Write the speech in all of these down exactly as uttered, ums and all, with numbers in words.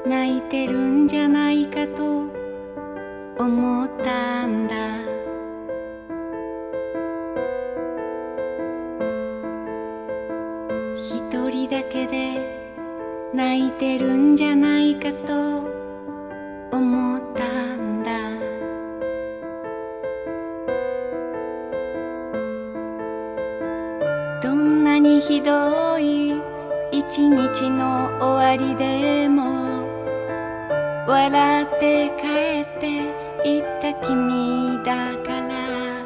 泣いてるんじゃないかと思ったんだ。一人だけで泣いてるんじゃないかと思ったんだ。どんなにひどい一日の終わりでも笑って帰っていった君だから、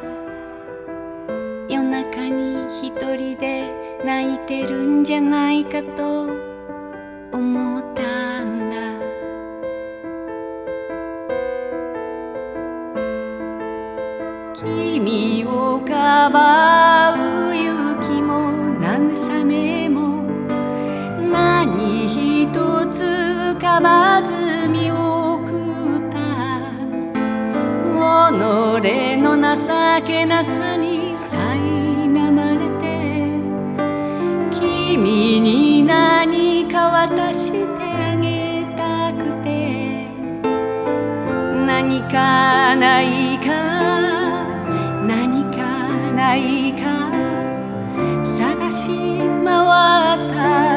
夜中に一人で泣いてるんじゃないかと思ったんだ。君をかばう勇気も慰めも何一つ浮かばず見送った。己の情けなさに苛まれて、君に何か渡してあげたくて、何かないか何かないか探し回った。